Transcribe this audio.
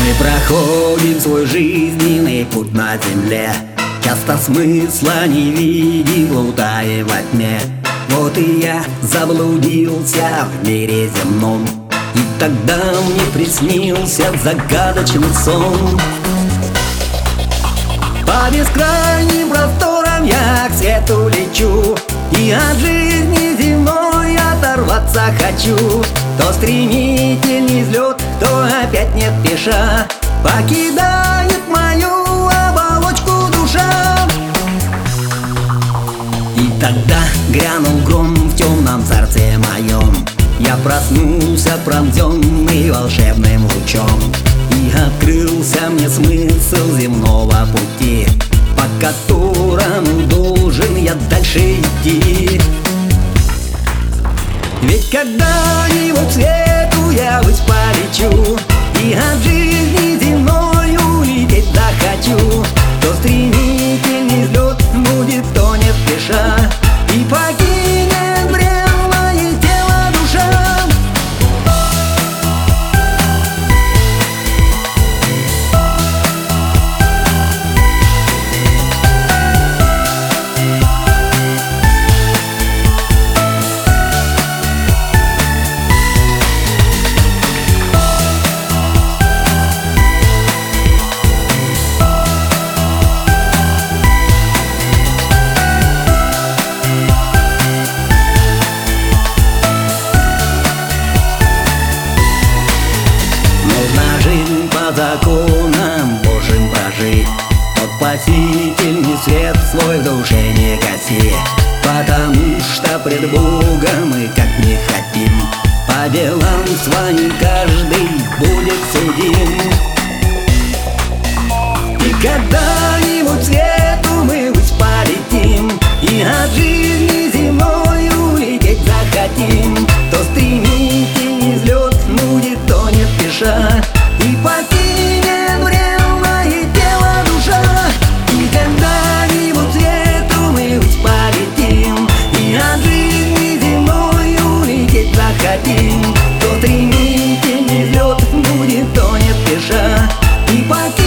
Проходим свой жизненный путь на земле, часто смысла не видим, плутая во тьме. Вот и я заблудился в мире земном, и тогда мне приснился загадочный сон. По бескрайним просторам я к свету лечу, и от жизни земной оторваться хочу. То стремительный взлет, то опять не спеша покидает мою оболочку душа. И тогда грянул гром в темном сердце моем, я проснулся пронзенный волшебным лучом. И открылся мне смысл земного пути, по которому должен я дальше идти. Ведь когда-нибудь свету я ввысь полечу, и от жизни земной улететь захочу. То стремительный взлет будет, то не спеша, и покинет бренное тело душа. По законам Божьим прожить, тот спасительный свет свой в душе не гаси. Потому что пред Богом мы как не хотим, по делам своим каждый будет судим. И когда-нибудь свету мы ввысь полетим, и от жизни земной улететь захотим. То стремительный взлет будет, то не спеша, и покинет бренное тело душа. И когда-нибудь свету мы ввысь полетим, и от жизни земной улететь захотим. То стремительный взлет будет, то не спеша, и покинет